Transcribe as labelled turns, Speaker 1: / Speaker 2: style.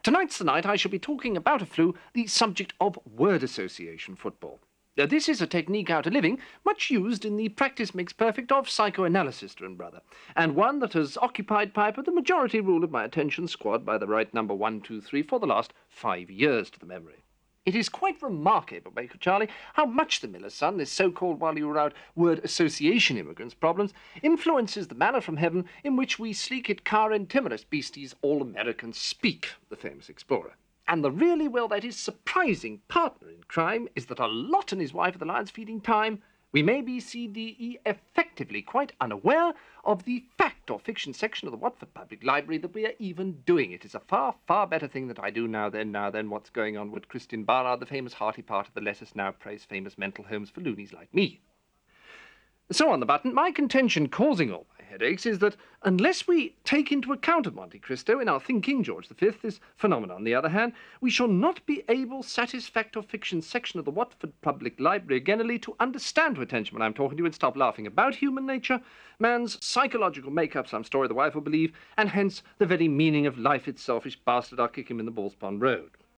Speaker 1: Tonight's the night I shall be talking about a flu, the subject of word association football. This is a technique out of living, much used in the practice makes perfect of psychoanalysis, twin brother, and one that has occupied Piper the majority rule of my attention squad by the right number 1, 2, 3 for the last 5 years to the memory. It is quite remarkable, Baker Charlie, how much the miller's son, this so-called while you were out word association immigrants' problems, influences the manner from heaven in which we sleek-it car and timorous beasties all-Americans speak, the famous explorer. And the really, well, that is surprising partner in crime is that a lot and his wife at the Lions feeding time, we may be CDE effectively quite unaware of the fact or fiction section of the Watford Public Library that we are even doing. It is a far, far better thing that I do now than what's going on with Christian Barnard, the famous hearty part of the Let Us Now Praise famous mental homes for loonies like me. So on the button, my contention causing all my headaches is that unless we take into account of Monte Cristo in our thinking, George V, this phenomenon, on the other hand, we shall not be able, satisfact or fiction section of the Watford Public Library againly, to understand, to attention when I'm talking to you, and stop laughing about human nature, man's psychological make-up, some story the wife will believe, and hence the very meaning of life itself, ish bastard, I'll kick him in the Ballspond Road.